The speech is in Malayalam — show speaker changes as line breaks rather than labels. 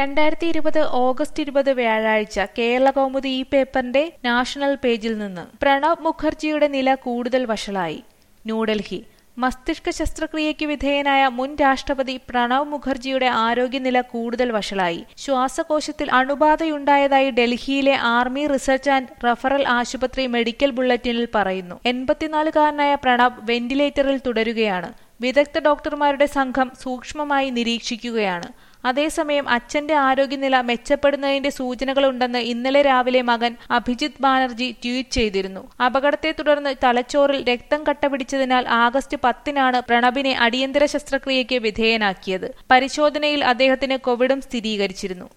2020 ഓഗസ്റ്റ് 20 വ്യാഴാഴ്ച കേരളകൗമുദി ഈ പേപ്പറിന്റെ നാഷണൽ പേജിൽ നിന്ന് പ്രണബ് മുഖർജിയുടെ നില കൂടുതൽ വഷളായി. ന്യൂഡൽഹി. മസ്തിഷ്ക ശസ്ത്രക്രിയയ്ക്ക് വിധേയനായ മുൻ രാഷ്ട്രപതി പ്രണബ് മുഖർജിയുടെ ആരോഗ്യനില കൂടുതൽ വഷളായി. ശ്വാസകോശത്തിൽ അണുബാധയുണ്ടായതായി ഡൽഹിയിലെ ആർമി റിസർച്ച് ആൻഡ് റഫറൽ ആശുപത്രി മെഡിക്കൽ ബുള്ളറ്റിനിൽ പറയുന്നു. 84-കാരനായ പ്രണബ് വെന്റിലേറ്ററിൽ തുടരുകയാണ്. വിദഗ്ധ ഡോക്ടർമാരുടെ സംഘം സൂക്ഷ്മമായി നിരീക്ഷിക്കുകയാണ്. അതേസമയം അച്ഛന്റെ ആരോഗ്യനില മെച്ചപ്പെടുന്നതിന്റെ സൂചനകളുണ്ടെന്ന് ഇന്നലെ രാവിലെ മകൻ അഭിജിത് ബാനർജി ട്വീറ്റ് ചെയ്തിരുന്നു. അപകടത്തെ തുടർന്ന് തലച്ചോറിൽ രക്തം കട്ടപിടിച്ചതിനാൽ ആഗസ്റ്റ് 10-നാണ് പ്രണബിനെ അടിയന്തര ശസ്ത്രക്രിയയ്ക്ക് വിധേയനാക്കിയത്. പരിശോധനയിൽ അദ്ദേഹത്തിന് കോവിഡും സ്ഥിരീകരിച്ചിരുന്നു.